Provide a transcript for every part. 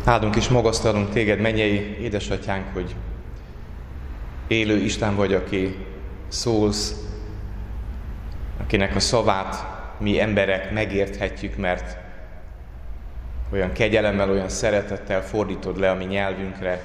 Áldunk és magasztalunk téged, mennyei édesatyánk, hogy élő Isten vagy, aki szólsz, akinek a szavát mi emberek megérthetjük, mert olyan kegyelemmel, olyan szeretettel fordítod le a mi nyelvünkre,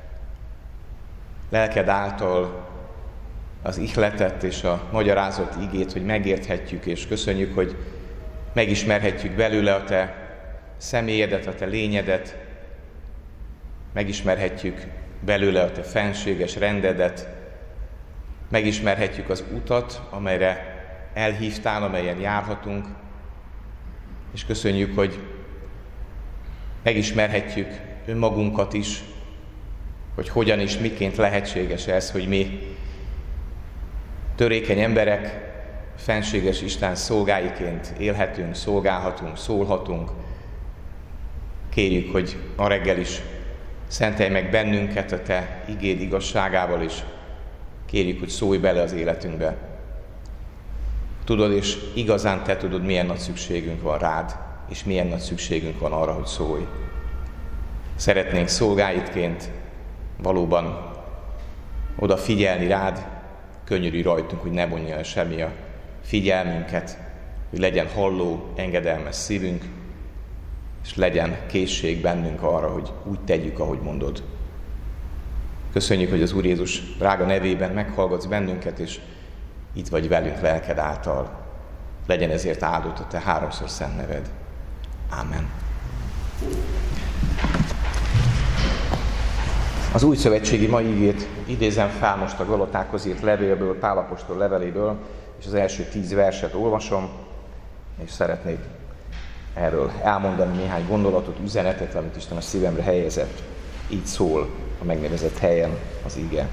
lelked által az ihletet és a magyarázott igét, hogy megérthetjük, és köszönjük, hogy megismerhetjük belőle a te személyedet, a te lényedet, megismerhetjük belőle a te fenséges rendedet, megismerhetjük az utat, amelyre elhívtál, amelyen járhatunk, és köszönjük, hogy megismerhetjük önmagunkat is, hogy hogyan és miként lehetséges ez, hogy mi törékeny emberek, fenséges Isten szolgáiként élhetünk, szolgálhatunk, szólhatunk. Kérjük, hogy a reggel is szentelj meg bennünket a te igéd igazságával, és kérjük, hogy szólj bele az életünkbe. Tudod, és igazán te tudod, milyen nagy szükségünk van rád, és milyen nagy szükségünk van arra, hogy szólj. Szeretnénk szolgáidként valóban odafigyelni rád, könyörülj rajtunk, hogy ne vonja el semmi a figyelmünket, hogy legyen halló, engedelmes szívünk, és legyen készség bennünk arra, hogy úgy tegyük, ahogy mondod. Köszönjük, hogy az Úr Jézus drága nevében meghallgatsz bennünket, és itt vagy velünk lelked által. Legyen ezért áldott a te háromszor szent neved. Ámen. Az új szövetségi mai igét idézem fel most a Galatákhoz írt levélből, Pál apostol leveléből, és az első 10 verset olvasom, és szeretnék erről elmondani néhány gondolatot, üzenetet, amit Isten a szívemre helyezett. Így szól a megnevezett helyen az ige.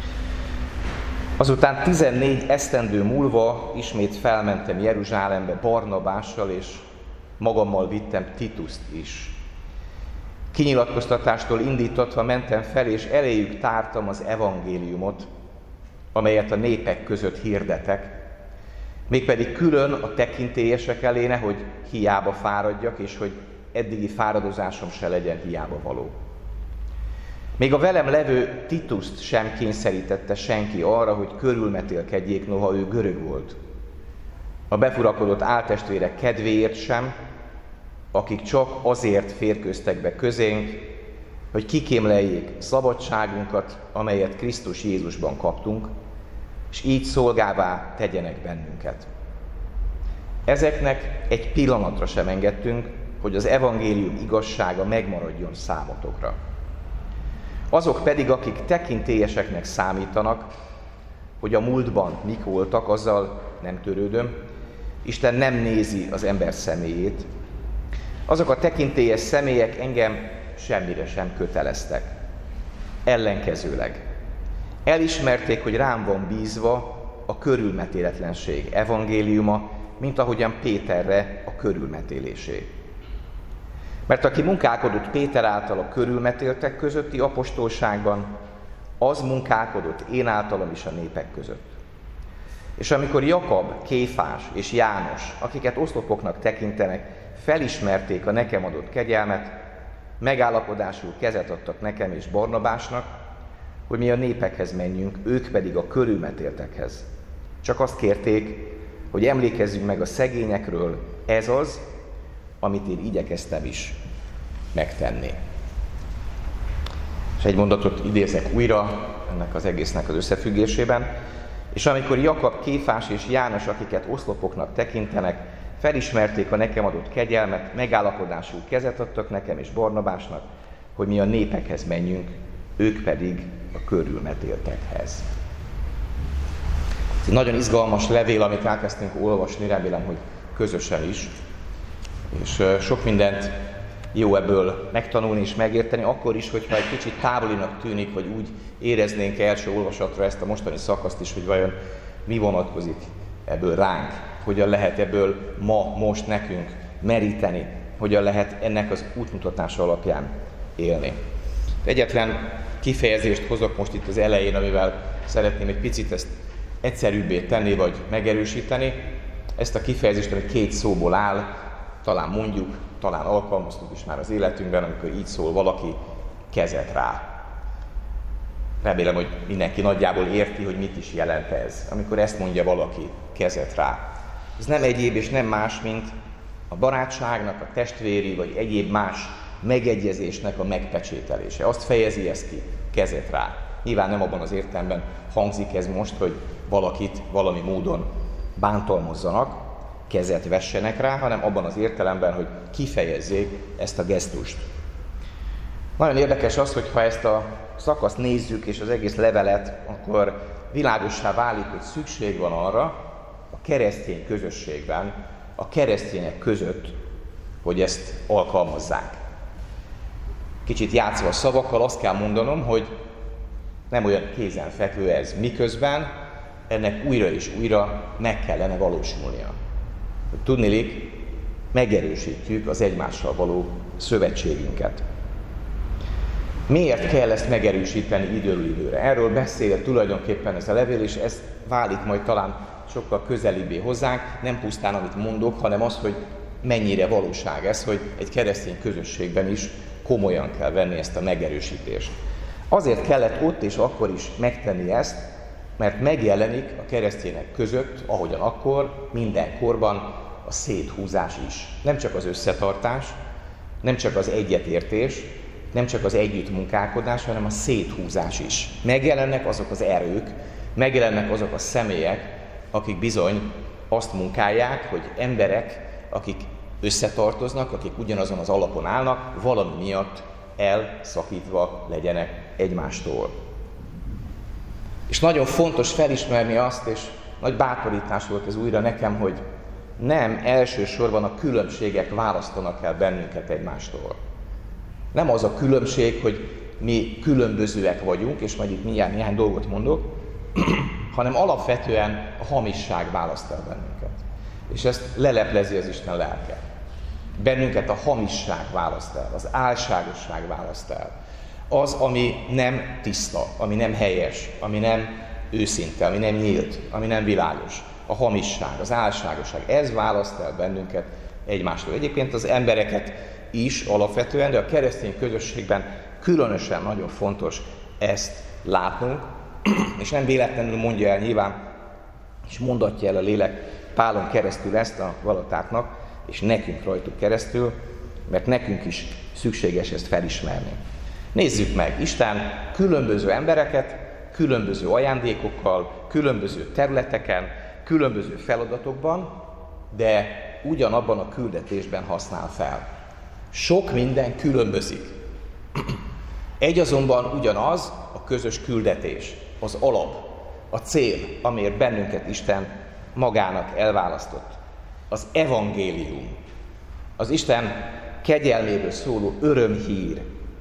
Azután 14 esztendő múlva ismét felmentem Jeruzsálembe Barnabással, és magammal vittem Tituszt is. Kinyilatkoztatástól indítatva mentem fel, és eléjük tártam az evangéliumot, amelyet a népek között hirdetek, mégpedig külön a tekintélyesek elé, nehogy hiába fáradjak, és hogy eddigi fáradozásom se legyen hiába való. Még a velem levő Tituszt sem kényszerítette senki arra, hogy körülmetélkedjék, noha ő görög volt. A befurakodott áltestvérek kedvéért sem, akik csak azért férkőztek be közénk, hogy kikémleljék szabadságunkat, amelyet Krisztus Jézusban kaptunk, és így szolgává tegyenek bennünket. Ezeknek egy pillanatra sem engedtünk, hogy az evangélium igazsága megmaradjon számotokra. Azok pedig, akik tekintélyeseknek számítanak, hogy a múltban mik voltak, azzal nem törődöm, Isten nem nézi az ember személyét. Azok a tekintélyes személyek engem semmire sem köteleztek. Ellenkezőleg elismerték, hogy rám van bízva a körülmetéletlenség evangéliuma, mint ahogyan Péterre a körülmetélésé. Mert aki munkálkodott Péter által a körülmetéltek közötti apostolságban, az munkálkodott én általam is a népek között. És amikor Jakab, Kéfás és János, akiket oszlopoknak tekintenek, felismerték a nekem adott kegyelmet, megállapodásul kezet adtak nekem és Barnabásnak, hogy mi a népekhez menjünk, ők pedig a körülmetéltekhez. Csak azt kérték, hogy emlékezzünk meg a szegényekről, ez az, amit én igyekeztem is megtenni. És egy mondatot idézek újra ennek az egésznek az összefüggésében. És amikor Jakab, Kéfás és János, akiket oszlopoknak tekintenek, felismerték a nekem adott kegyelmet, megállapodásul kezet adtak nekem és Barnabásnak, hogy mi a népekhez menjünk, ők pedig a körülmetéltekhez. Ez egy nagyon izgalmas levél, amit elkezdtünk olvasni, remélem, hogy közösen is. És sok mindent jó ebből megtanulni és megérteni, akkor is, hogyha egy kicsit távolinak tűnik, vagy úgy éreznénk első olvasatra ezt a mostani szakaszt is, hogy vajon mi vonatkozik ebből ránk, hogyan lehet ebből ma, most nekünk meríteni, hogyan lehet ennek az útmutatása alapján élni. Egyetlen kifejezést hozok most itt az elején, amivel szeretném egy picit ezt egyszerűbbé tenni, vagy megerősíteni. Ezt a kifejezést, ami 2 szóból áll, talán mondjuk, talán alkalmaztuk is már az életünkben, amikor így szól valaki, kezet rá. Remélem, hogy mindenki nagyjából érti, hogy mit is jelent ez, amikor ezt mondja valaki, kezet rá. Ez nem egyéb és nem más, mint a barátságnak, a testvéri vagy egyéb más megegyezésnek a megpecsételése. Azt fejezi ez ki, kezet rá. Nyilván nem abban az értelemben hangzik ez most, hogy valakit valami módon bántalmazzanak, kezet vessenek rá, hanem abban az értelemben, hogy kifejezzék ezt a gesztust. Nagyon érdekes az, hogy ha ezt a szakaszt nézzük, és az egész levelet, akkor világossá válik, hogy szükség van arra a keresztény közösségben, a keresztények között, hogy ezt alkalmazzák. Kicsit játszva a szavakkal azt kell mondanom, hogy nem olyan kézenfekvő ez, miközben ennek újra és újra meg kellene valósulnia. Tudniillik, megerősítjük az egymással való szövetségünket. Miért kell ezt megerősíteni időről időre? Erről beszél tulajdonképpen ez a levél, és ez válik majd talán sokkal közelibbé hozzánk, nem pusztán amit mondok, hanem az, hogy mennyire valóság ez, hogy egy keresztény közösségben is komolyan kell venni ezt a megerősítést. Azért kellett ott és akkor is megtenni ezt, mert megjelenik a keresztények között, ahogyan akkor, minden korban a széthúzás is. Nem csak az összetartás, nem csak az egyetértés, nem csak az együttmunkálkodás, hanem a széthúzás is. Megjelennek azok az erők, megjelennek azok a személyek, akik bizony azt munkálják, hogy emberek, akik összetartoznak, akik ugyanazon az alapon állnak, valami miatt elszakítva legyenek egymástól. És nagyon fontos felismerni azt, és nagy bátorítás volt ez újra nekem, hogy nem elsősorban a különbségek választanak el bennünket egymástól. Nem az a különbség, hogy mi különbözőek vagyunk, és majd itt mindjárt néhány dolgot mondok, hanem alapvetően a hamisság választ el bennünket. És ezt leleplezi az Isten lelke. Bennünket a hamisság választ el, az álságosság választ el. Az, ami nem tiszta, ami nem helyes, ami nem őszinte, ami nem nyílt, ami nem világos. A hamisság, az álságosság, ez választ el bennünket egymástól. Egyébként az embereket is alapvetően, de a keresztény közösségben különösen nagyon fontos ezt látnunk, és nem véletlenül mondja el nyilván, és mondatja el a lélek Pálon keresztül ezt a Galatáknak, és nekünk rajtuk keresztül, mert nekünk is szükséges ezt felismerni. Nézzük meg, Isten különböző embereket, különböző ajándékokkal, különböző területeken, különböző feladatokban, de ugyanabban a küldetésben használ fel. Sok minden különbözik. Egy azonban ugyanaz a közös küldetés, az alap, a cél, amiért bennünket Isten magának elválasztott. Az evangélium, az Isten kegyelméből szóló örömhír,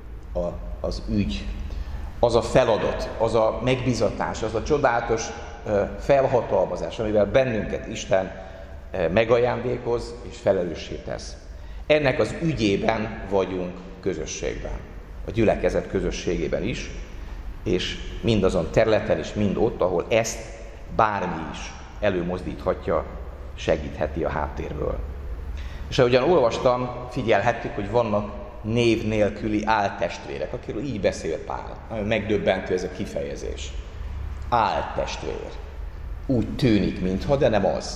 az ügy, az a feladat, az a megbízatás, az a csodálatos felhatalmazás, amivel bennünket Isten megajándékoz és felelőssé tesz. Ennek az ügyében vagyunk közösségben, a gyülekezet közösségében is, és mindazon területen is, mind ott, ahol ezt bármi is előmozdíthatja, segítheti a háttérből. És ahogyan olvastam, figyelhettük, hogy vannak név nélküli áltestvérek, akiről így beszél Pál. Nagyon megdöbbentő ez a kifejezés. Áltestvér. Úgy tűnik, mintha, de nem az.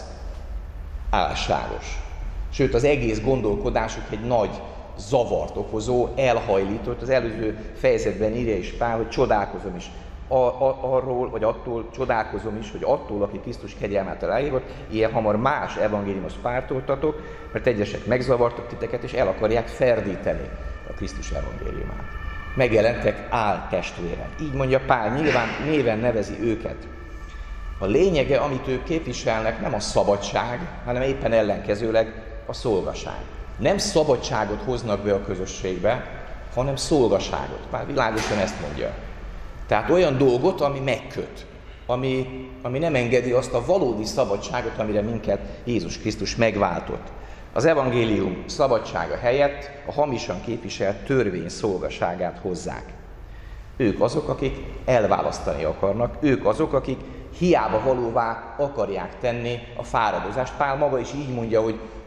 Álságos. Sőt, az egész gondolkodásuk egy nagy zavart okozó, elhajlított. Az előző fejezetben írja is Pál, hogy csodálkozom is arról, vagy attól csodálkozom is, hogy attól, aki Krisztus kegyelmától elhívott, ilyen hamar más evangéliumot pártoltatok, mert egyesek megzavartak titeket, és el akarják ferdíteni a Krisztus evangéliumát. Megjelentek áltestvérek. Így mondja Pál, nyilván néven nevezi őket. A lényege, amit ők képviselnek, nem a szabadság, hanem éppen ellenkezőleg a szolgaság. Nem szabadságot hoznak be a közösségbe, hanem szolgaságot. Pál világosan ezt mondja. Tehát olyan dolgot, ami megköt, ami nem engedi azt a valódi szabadságot, amire minket Jézus Krisztus megváltott. Az evangélium szabadsága helyett a hamisan képviselt törvény szolgaságát hozzák. Ők azok, akik elválasztani akarnak, ők azok, akik hiába valóvá akarják tenni a fáradozást. Pál maga is így mondja, hogy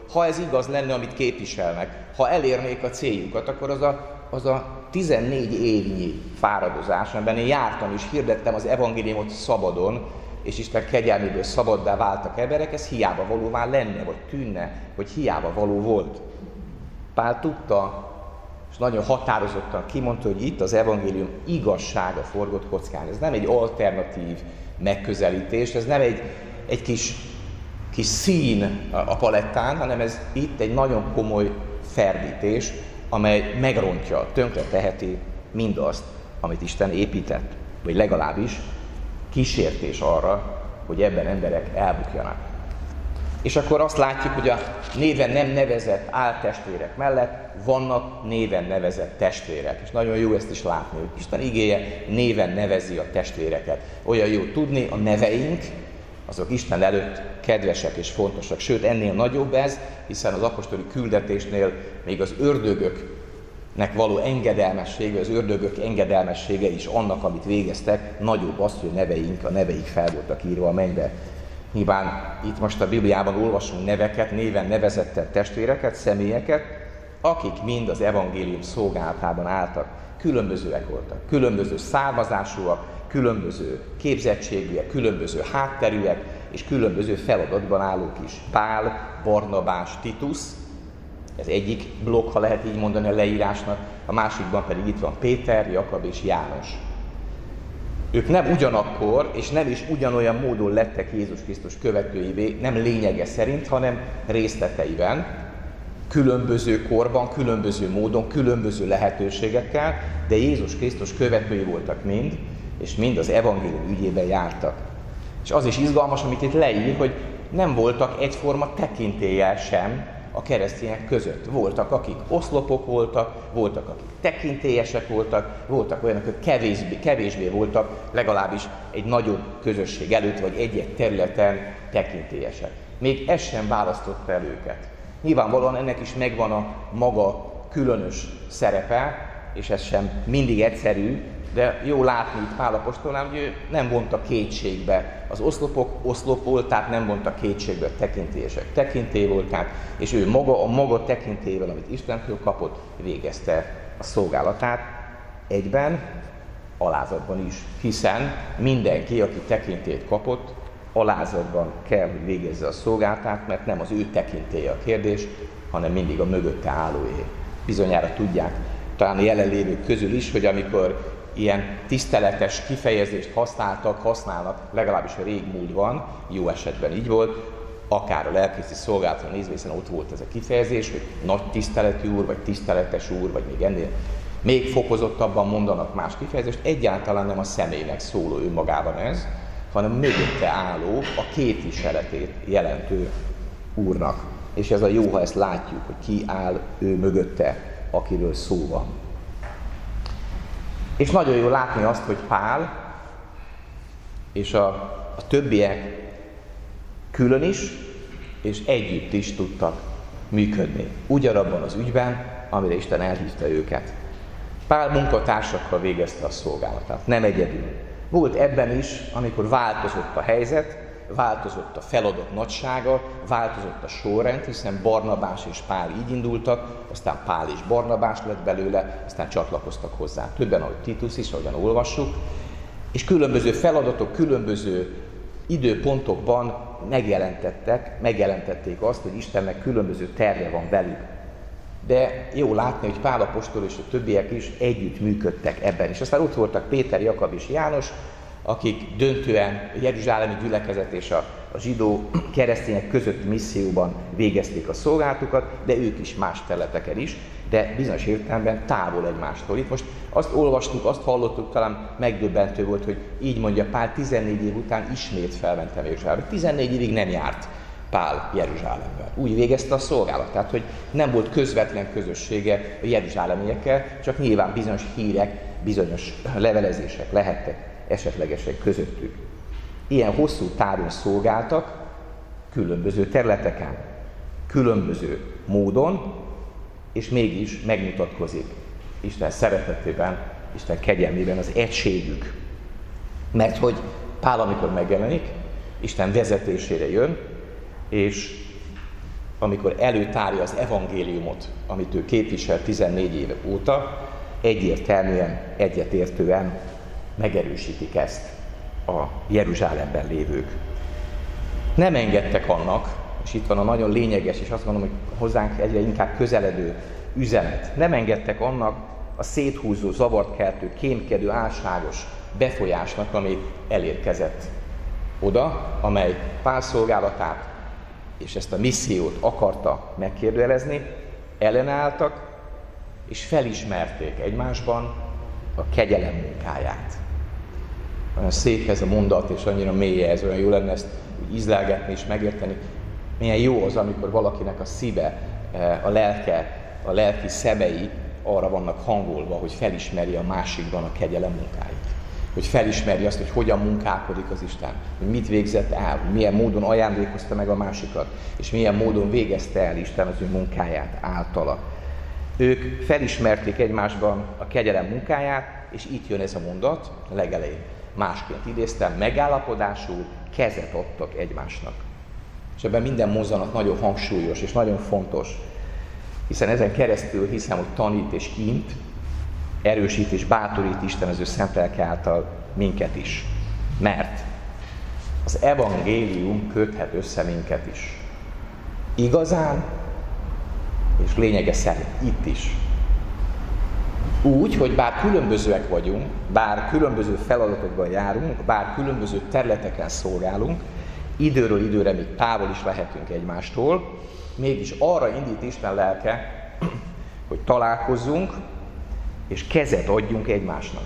ha ez igaz lenne, amit képviselnek, ha elérnék a céljukat, akkor az a 14 évnyi fáradozás, amiben én jártam és hirdettem az evangéliumot szabadon, és Isten kegyelméből szabaddá váltak emberek, ez hiába valóvá lenne, vagy tűnne, hogy hiába való volt. Pál tudta, és nagyon határozottan kimondta, hogy itt az evangélium igazsága forgott kockán. Ez nem egy alternatív megközelítés, ez nem egy kis szín a palettán, hanem ez itt egy nagyon komoly ferdítés, amely megrontja, tönkre teheti mindazt, amit Isten épített, vagy legalábbis kísértés arra, hogy ebben emberek elbukjanak. És akkor azt látjuk, hogy a néven nem nevezett áltestvérek mellett vannak néven nevezett testvérek. És nagyon jó ezt is látni, hogy Isten igéje néven nevezi a testvéreket. Olyan jó tudni, a neveink, azok Isten előtt kedvesek és fontosak. Sőt, ennél nagyobb ez, hiszen az apostoli küldetésnél még az ördögöknek való engedelmessége, az ördögök engedelmessége is annak, amit végeztek, nagyobb az, hogy a neveik fel voltak írva a mennybe. Nyilván itt most a Bibliában olvasunk neveket, néven nevezettel testvéreket, személyeket, akik mind az evangélium szolgálatában álltak. Különbözőek voltak, különböző származásúak, különböző képzettségűek, különböző hátterűek, és különböző feladatban állók is. Pál, Barnabás, Titus, ez egyik blokk, ha lehet így mondani a leírásnak, a másikban pedig itt van Péter, Jakab és János. Ők nem ugyanakkor, és nem is ugyanolyan módon lettek Jézus Krisztus követőivé, nem lényege szerint, hanem részleteiben, különböző korban, különböző módon, különböző lehetőségekkel, de Jézus Krisztus követői voltak mind, és mind az evangélium ügyében jártak. És az is izgalmas, amit itt leír, hogy nem voltak egyforma tekintéllyel sem a keresztények között. Voltak, akik oszlopok voltak, akik tekintélyesek voltak olyanok, akik kevésbé voltak, legalábbis egy nagyobb közösség előtt, vagy egy-egy területen tekintélyesek. Még ez sem választotta el őket. Nyilvánvalóan ennek is megvan a maga különös szerepe, és ez sem mindig egyszerű, de jó látni itt Pál apostolnál, hogy ő nem vonta kétségbe. Az oszlopok oszlop volt, tehát nem vonta kétségbe a tekintélyesek. Tekintély volták, és ő maga a maga tekintélyével, amit Istentől kapott, végezte a szolgálatát egyben, alázatban is. Hiszen mindenki, aki tekintélyt kapott, alázatban kell, hogy végezze a szolgálatát, mert nem az ő tekintélye a kérdés, hanem mindig a mögötte állóé. Bizonyára tudják, talán a jelenlévők közül is, hogy amikor ilyen tiszteletes kifejezést használnak, legalábbis a régmúltban, jó esetben így volt, akár a lelkészi szolgálatra nézve, hiszen ott volt ez a kifejezés, hogy nagy tiszteletű úr, vagy tiszteletes úr, vagy még ennél még fokozottabban mondanak más kifejezést, egyáltalán nem a személynek szóló önmagában ez, hanem mögötte álló, a képviseletét jelentő úrnak. És ez a jó, ha ezt látjuk, hogy ki áll ő mögötte, akiről szó van. És nagyon jó látni azt, hogy Pál és a többiek külön is, és együtt is tudtak működni. Ugyanabban az ügyben, amire Isten elhívta őket. Pál munkatársakkal végezte a szolgálatát, nem egyedül. Volt ebben is, amikor változott a helyzet, változott a feladat nagysága, változott a sorrend, hiszen Barnabás és Pál így indultak, aztán Pál és Barnabás lett belőle, aztán csatlakoztak hozzá. Többen, ahogy Titus is, ahogyan olvassuk, és feladatok, különböző időpontokban megjelentették azt, hogy Istennek különböző terve van velük. De jó látni, hogy Pál apostol és a többiek is együtt működtek ebben. És aztán ott voltak Péter, Jakab és János, akik döntően a jeruzsálemi gyülekezet és a zsidó keresztények közötti misszióban végezték a szolgálatukat, de ők is más területeken is, de bizonyos értelemben távol egymástól. Itt most azt olvastuk, azt hallottuk, talán megdöbbentő volt, hogy így mondja Pál, 14 év után ismét felmentem Jeruzsálembe. 14 évig nem járt Pál Jeruzsálemben. Úgy végezte a szolgálatát, hogy nem volt közvetlen közössége a jeruzsálemiekkel, csak nyilván bizonyos hírek, bizonyos levelezések lehettek esetlegesek közöttük. Ilyen hosszú távon szolgáltak, különböző területeken, különböző módon, és mégis megmutatkozik Isten szeretetében, Isten kegyelmében az egységük. Mert hogy Pál, amikor megjelenik, Isten vezetésére jön, és amikor előtárja az evangéliumot, amit ő képvisel 14 éve óta, egyértelműen, egyetértően megerősítik ezt a Jeruzsálemben lévők. Nem engedtek annak, és itt van a nagyon lényeges, és azt mondom, hogy hozzánk egyre inkább közeledő üzenet. Nem engedtek annak a széthúzó, zavartkeltő, kémkedő, álságos befolyásnak, ami elérkezett oda, amely Pál szolgálatát és ezt a missziót akarta megkérdőjelezni, ellenálltak, és felismerték egymásban a kegyelem munkáját. Olyan szép ez a mondat, és annyira mély ez, olyan jó lenne ezt úgy ízlelgetni és megérteni. Milyen jó az, amikor valakinek a szíve, a lelke, a lelki szemei arra vannak hangolva, hogy felismeri a másikban a kegyelem munkáit. Hogy felismeri azt, hogy hogyan munkálkodik az Isten, hogy mit végzett el, hogy milyen módon ajándékozta meg a másikat, és milyen módon végezte el Isten az ő munkáját általa. Ők felismerték egymásban a kegyelem munkáját, és itt jön ez a mondat, a legelején. Másként idéztem, megállapodásul kezet adtak egymásnak. És ebben minden mozzanat nagyon hangsúlyos és nagyon fontos, hiszen ezen keresztül hiszem, hogy tanít és int, erősít és bátorít Isten az ő szent lelke által minket is. Mert az evangélium köthet össze minket is. Igazán és lényege szerint itt is. Úgy, hogy bár különbözőek vagyunk, bár különböző feladatokban járunk, bár különböző területeken szolgálunk, időről időre még távol is lehetünk egymástól, mégis arra indít Isten lelke, hogy találkozzunk, és kezet adjunk egymásnak.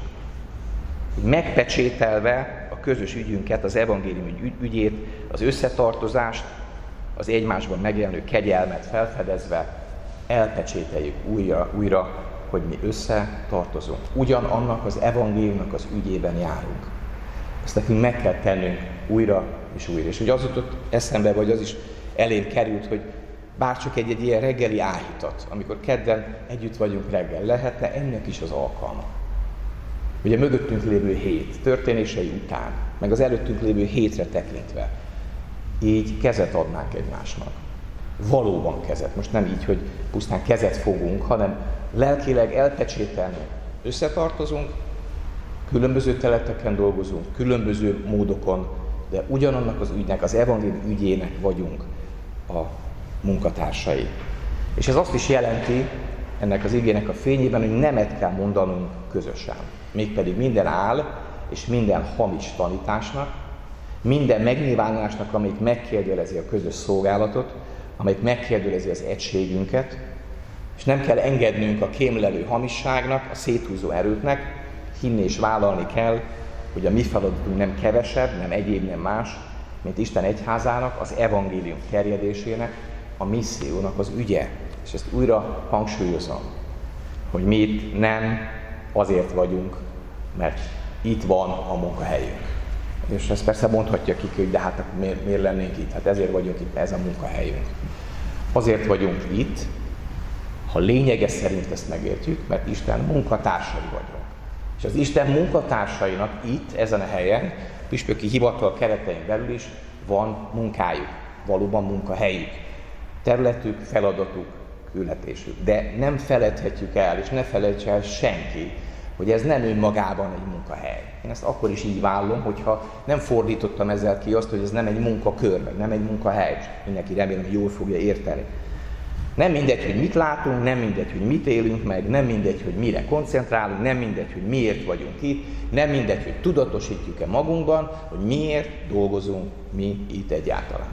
Megpecsételve a közös ügyünket, az evangélium ügyét, az összetartozást, az egymásban megjelenő kegyelmet felfedezve, elpecsételjük újra, hogy mi összetartozunk. Ugyanannak az evangéliumnak az ügyében járunk. Ezt nekünk meg kell tennünk újra és újra. És hogy az jutott eszembe, vagy az is elém került, hogy bárcsak egy ilyen reggeli áhítat, amikor kedden együtt vagyunk reggel, lehetne ennek is az alkalma. Ugye mögöttünk lévő hét történései után, meg az előttünk lévő hétre tekintve, így kezet adnánk egymásnak. Valóban kezet. Most nem így, hogy pusztán kezet fogunk, hanem lelkileg elpecsételni. Összetartozunk, különböző területeken dolgozunk, különböző módokon, de ugyanannak az ügynek, az evangélium ügyének vagyunk a munkatársai. És ez azt is jelenti, ennek az igének a fényében, hogy nemet kell mondanunk közösen. Mégpedig minden áll és minden hamis tanításnak, minden megnyilvánulásnak, amelyik megkérdőjelezi a közös szolgálatot, amelyik megkérdőjelezi az egységünket, és nem kell engednünk a kémlelő hamisságnak, a széthúzó erőknek, hinni és vállalni kell, hogy a mi feladatunk nem kevesebb, nem egyéb, nem más, mint Isten egyházának, az evangélium terjedésének, a missziónak az ügye. És ezt újra hangsúlyozom, hogy mi itt nem azért vagyunk, mert itt van a munkahelyünk. És ezt persze mondhatja ki, hogy de hát miért lennénk itt? Hát ezért vagyunk itt, ez a munkahelyünk. Azért vagyunk itt, ha lényege szerint ezt megértjük, mert Isten munkatársai vagyunk. És az Isten munkatársainak itt, ezen a helyen, püspöki hivatal keretein belül is van munkájuk, valóban munkahelyük, területük, feladatuk, küldetésük. De nem feledhetjük el, és ne felejtse el senki, hogy ez nem önmagában egy munkahely. Én ezt akkor is így vállom, hogyha nem fordítottam ezzel ki azt, hogy ez nem egy munkakör, meg nem egy munkahely. Mindenki remélem, hogy jól fogja érteni. Nem mindegy, hogy mit látunk, nem mindegy, hogy mit élünk meg, nem mindegy, hogy mire koncentrálunk, nem mindegy, hogy miért vagyunk itt, nem mindegy, hogy tudatosítjuk-e magunkban, hogy miért dolgozunk mi itt egyáltalán.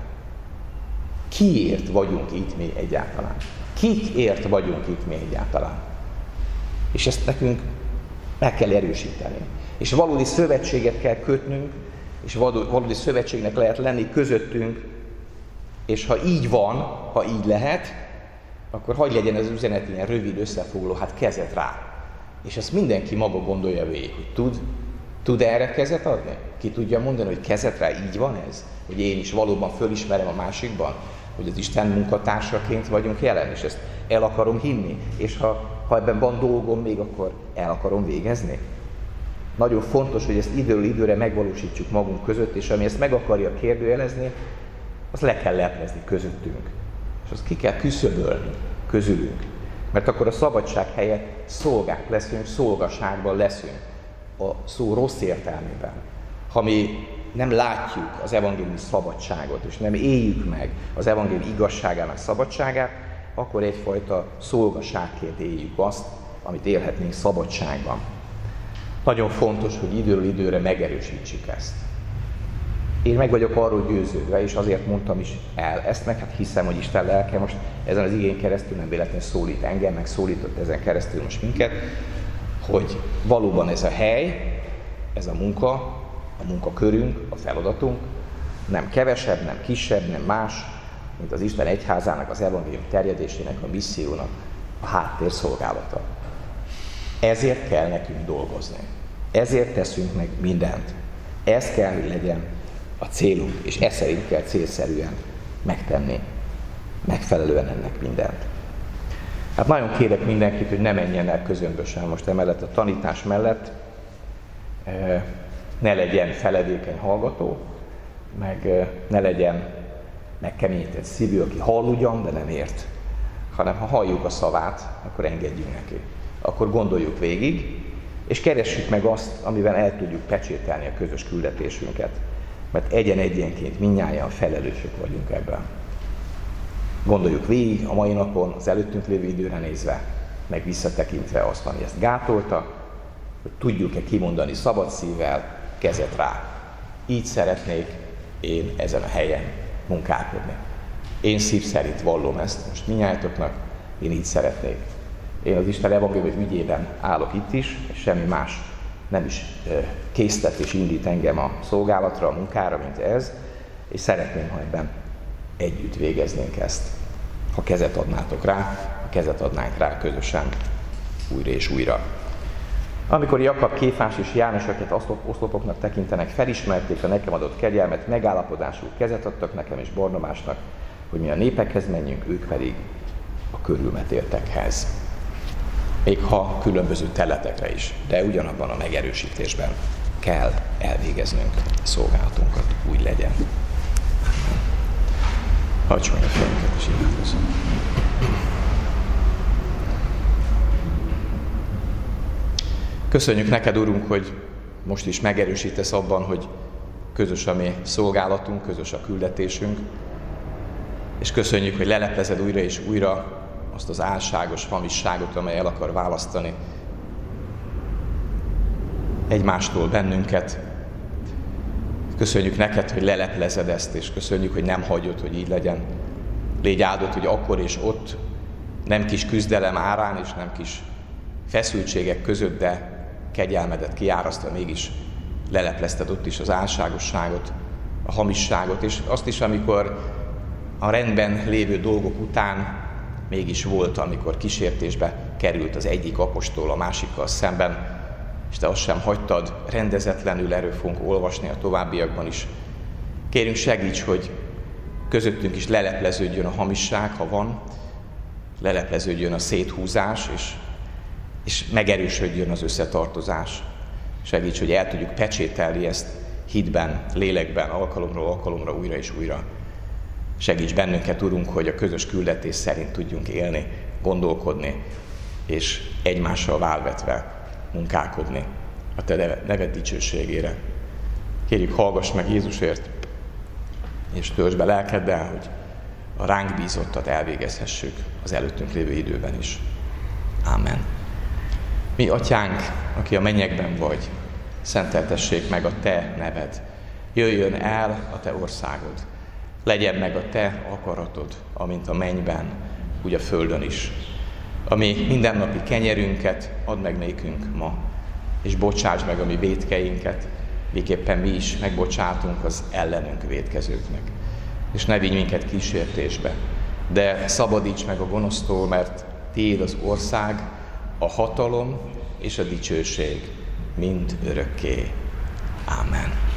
Kiért vagyunk itt mi egyáltalán? Kikért vagyunk itt mi egyáltalán? És ezt nekünk meg kell erősíteni. És valódi szövetséget kell kötnünk, és valódi szövetségnek lehet lenni közöttünk, és ha így van, ha így lehet, akkor hagyj legyen az üzenet ilyen rövid, összefoglaló, hát kezet rá. És ezt mindenki maga gondolja végig, hogy tud erre kezet adni? Ki tudja mondani, hogy kezet rá, így van ez? Hogy én is valóban fölismerem a másikban, hogy az Isten munkatársaként vagyunk jelen, és ezt el akarom hinni, és ha ebben van dolgom még, akkor el akarom végezni. Nagyon fontos, hogy ezt időről időre megvalósítsuk magunk között, és ami ezt meg akarja kérdőjelezni, azt le kell leplezni közöttünk. És És azt ki kell küszöbölni közülünk. Mert akkor a szabadság helyett szolgák leszünk, szolgaságban leszünk. A szó rossz értelmében. Ha mi nem látjuk az evangélium szabadságot, és nem éljük meg az evangélium igazságának szabadságát, akkor egyfajta szolgaságként éljük azt, amit élhetnénk szabadságban. Nagyon fontos, hogy időről időre megerősítsük ezt. Én meg vagyok arról győződve, és azért mondtam is el ezt, meg hát hiszem, hogy Isten lelke most ezen az igén keresztül nem véletlenül szólít engem, meg szólított ezen keresztül most minket, hogy valóban ez a hely, ez a munkakörünk, a feladatunk nem kevesebb, nem kisebb, nem más, mint az Isten egyházának, az evangélium terjedésének, a missziónak a háttérszolgálata. Ezért kell nekünk dolgozni. Ezért teszünk meg mindent. Ez kell, hogy legyen a célunk, és ez szerint kell célszerűen megtenni. Megfelelően ennek mindent. Hát nagyon kérek mindenkit, hogy ne menjen el közömbösen most emellett a tanítás mellett, ne legyen feledékeny hallgató, meg ne legyen megkeményített szívű, aki hall ugyan, de nem ért. Hanem ha halljuk a szavát, akkor engedjünk neki. Akkor gondoljuk végig, és keressük meg azt, amivel el tudjuk pecsételni a közös küldetésünket. Mert egyen-egyenként mindnyájan felelősök vagyunk ebben. Gondoljuk végig a mai napon, az előttünk lévő időre nézve, meg visszatekintve azt, ami ezt gátolta, hogy tudjuk-e kimondani szabad szívvel, kezet rá. Így szeretnék én ezen a helyen munkálkodni. Én szív szerint vallom ezt most mindnyájatoknak, én így szeretnék. Én az Isten evangélium ügyében állok itt is, és semmi más nem is késztet és indít engem a szolgálatra, a munkára, mint ez, és szeretném, ha ebben együtt végeznénk ezt. Ha kezet adnátok rá, ha kezet adnánk rá közösen, újra és újra. Amikor Jakab, Kéfás és János, akiket oszlopoknak tekintenek, felismerték a nekem adott kegyelmet, megállapodásul kezet adtak nekem és Barnabásnak, hogy mi a népekhez menjünk, ők pedig a körülmetéltekhez. Még ha különböző területekre is, de ugyanabban a megerősítésben kell elvégeznünk szolgálatunkat, úgy legyen. Hajtsd meg a fejünket és imádkozzunk. Köszönjük neked, Urunk, hogy most is megerősítesz abban, hogy közös a mi szolgálatunk, közös a küldetésünk, és köszönjük, hogy leleplezed újra és újra azt az álságos hamisságot, amely el akar választani egymástól bennünket. Köszönjük neked, hogy leleplezed ezt, és köszönjük, hogy nem hagyod, hogy így legyen. Légy áldott, hogy akkor és ott nem kis küzdelem árán, és nem kis feszültségek között, de kegyelmedet kiárasztva mégis leleplezted ott is az álságosságot, a hamisságot, és azt is, amikor a rendben lévő dolgok után mégis volt, amikor kísértésbe került az egyik apostol a másikkal szemben, és te azt sem hagytad rendezetlenül, erről fogunk olvasni a továbbiakban is. Kérünk, segíts, hogy közöttünk is lelepleződjön a hamisság, ha van, lelepleződjön a széthúzás, és megerősödjön az összetartozás. Segíts, hogy el tudjuk pecsételni ezt hitben, lélekben, alkalomról alkalomra, újra és újra. Segíts bennünket, Urunk, hogy a közös küldetés szerint tudjunk élni, gondolkodni, és egymással válvetve munkálkodni a te neved dicsőségére. Kérjük, hallgass meg Jézusért, és töltsd be lelkeddel, hogy a ránk bízottat elvégezhessük az előttünk lévő időben is. Ámen. Mi, Atyánk, aki a mennyekben vagy, szenteltessék meg a te neved. Jöjjön el a te országod. Legyen meg a te akaratod, amint a mennyben, úgy a földön is. A mi mindennapi kenyerünket add meg nékünk ma, és bocsáss meg a mi vétkeinket, miképpen mi is megbocsátunk az ellenünk vétkezőknek. És ne vigy minket kísértésbe, de szabadíts meg a gonosztól, mert tiéd az ország, a hatalom és a dicsőség mind örökké. Ámen.